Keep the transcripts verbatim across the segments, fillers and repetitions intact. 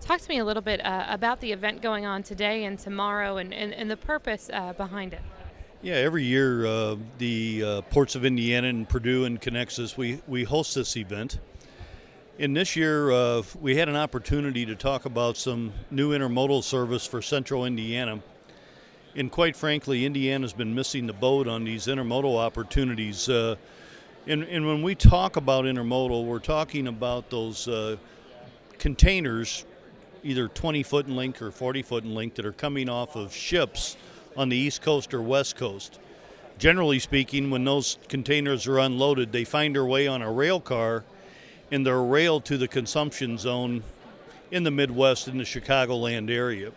Talk to me a little bit uh, about the event going on today and tomorrow and, and, and the purpose uh, behind it. Yeah, every year uh, the uh, Ports of Indiana and Purdue and Connexus, we, we host this event. And this year uh, we had an opportunity to talk about some new intermodal service for central Indiana. And quite frankly, Indiana's been missing the boat on these intermodal opportunities. Uh, and, and when we talk about intermodal, we're talking about those uh, containers, either twenty foot in length or forty foot in length, that are coming off of ships on the East Coast or West Coast. Generally speaking, when those containers are unloaded, they find their way on a rail car and they're railed to the consumption zone in the Midwest, in the Chicagoland area.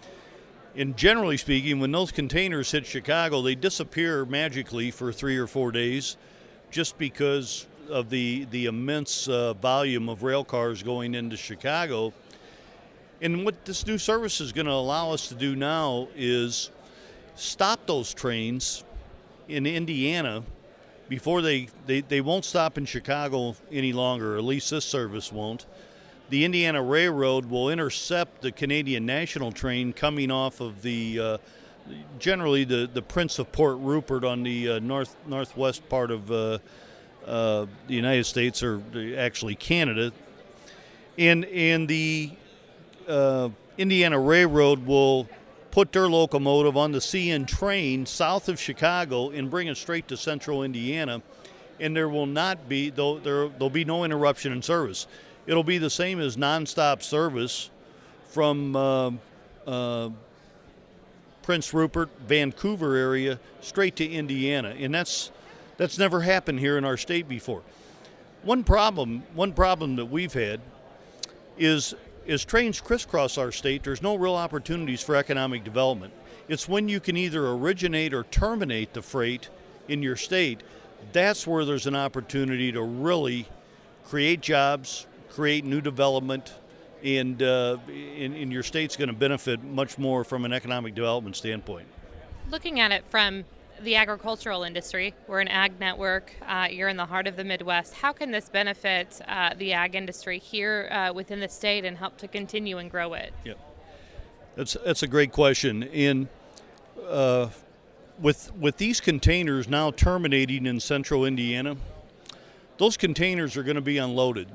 And generally speaking, when those containers hit Chicago, they disappear magically for three or four days just because of the, the immense uh, volume of rail cars going into Chicago. And what this new service is going to allow us to do now is stop those trains in Indiana before they, they, they won't stop in Chicago any longer, or at least this service won't. The Indiana Railroad will intercept the Canadian National train coming off of the, uh, generally the, the Prince of Port Rupert on the uh, north northwest part of uh, uh, the United States, or actually Canada. And, and the uh, Indiana Railroad will put their locomotive on the C N train south of Chicago and bring it straight to central Indiana, and there will not be, though there there'll be no interruption in service. It'll be the same as nonstop service from uh, uh, Prince Rupert, Vancouver area straight to Indiana, and that's that's never happened here in our state before. One problem, one problem that we've had is as trains crisscross our state, there's no real opportunities for economic development. It's when you can either originate or terminate the freight in your state, that's where there's an opportunity to really create jobs, create new development, and, uh, and, and your state's going to benefit much more from an economic development standpoint. Looking at it from the agricultural industry, we're an ag network, uh, you're in the heart of the Midwest. How can this benefit uh, the ag industry here uh, within the state and help to continue and grow it? Yeah, that's that's a great question. In uh, with with these containers now terminating in central Indiana, those containers are going to be unloaded.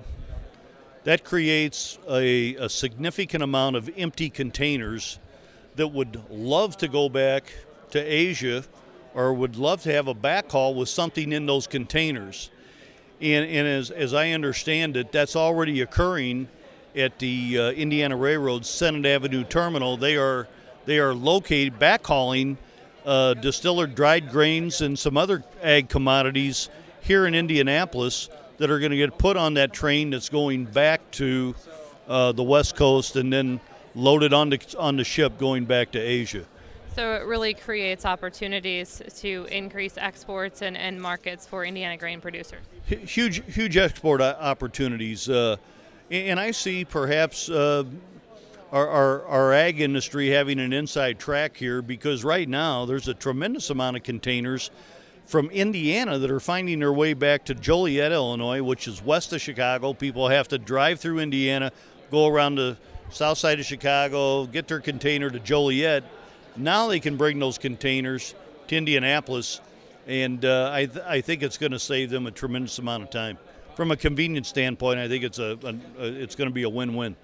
That creates a, a significant amount of empty containers that would love to go back to Asia, or would love to have a backhaul with something in those containers. And, and as, as I understand it, that's already occurring at the uh, Indiana Railroad Senate Avenue Terminal. They are they are located, backhauling uh, distilled dried grains and some other ag commodities here in Indianapolis that are going to get put on that train that's going back to uh, the West Coast and then loaded on the, on the ship going back to Asia. So it really creates opportunities to increase exports and, and markets for Indiana grain producers. Huge, huge export opportunities. Uh, and I see perhaps uh, our, our, our ag industry having an inside track here, because right now there's a tremendous amount of containers from Indiana that are finding their way back to Joliet, Illinois, which is west of Chicago. People have to drive through Indiana, go around the south side of Chicago, get their container to Joliet. Now they can bring those containers to Indianapolis, and uh, I, th- I think it's going to save them a tremendous amount of time. From a convenience standpoint, I think it's a, a, a it's going to be a win-win.